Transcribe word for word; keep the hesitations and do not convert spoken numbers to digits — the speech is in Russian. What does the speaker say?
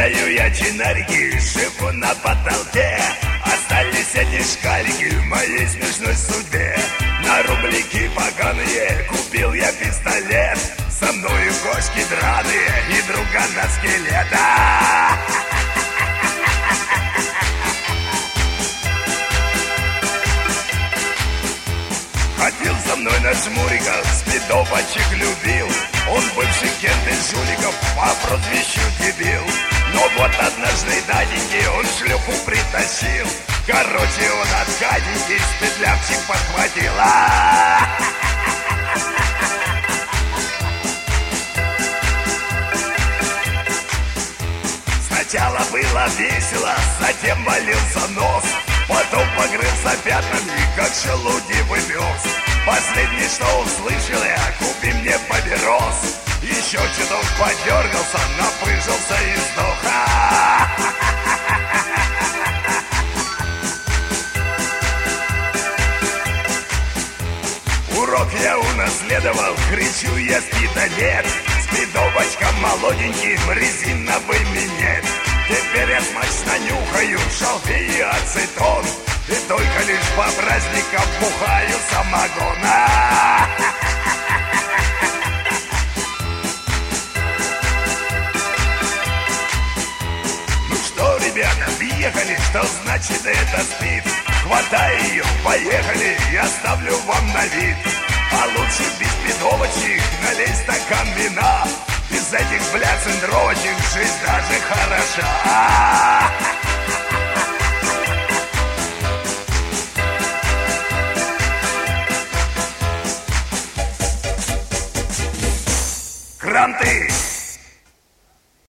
Продаю я чинарики, живу на потолке. Остались одни шкалики в моей смешной судьбе. На рублики поганые купил я пистолет. Со мною кошки драные и другана скелета. Ходил за мной на жмуриках, спидовочек любил. Он бывший кент из жуликов по прозвищу дебил. Но вот однажды даденький он шлюху притащил. Короче, он от гаденький спидлявчик подхватил. А-а-а! Сначала было весело, затем болелся нос. Потом покрылся пятнами, как шелудивый пес. Последнее, что услышал я, купи мне папирос. Еще чуток подергался, напыжился и сдох. Урок я унаследовал, кричу я спидолет. Спидовочка молоденьким резиновый минет. Теперь я смачно нюхаю шалфей и ацетон. И только лишь по праздникам бухаю самогон. Ну что, ребята, въехали, что значит это спид? Хватай ее, поехали, я ставлю вам на вид. А лучше без спидовочек налей стакан вина. Без этих, бля, центровочек жизнь даже хороша. Кранты!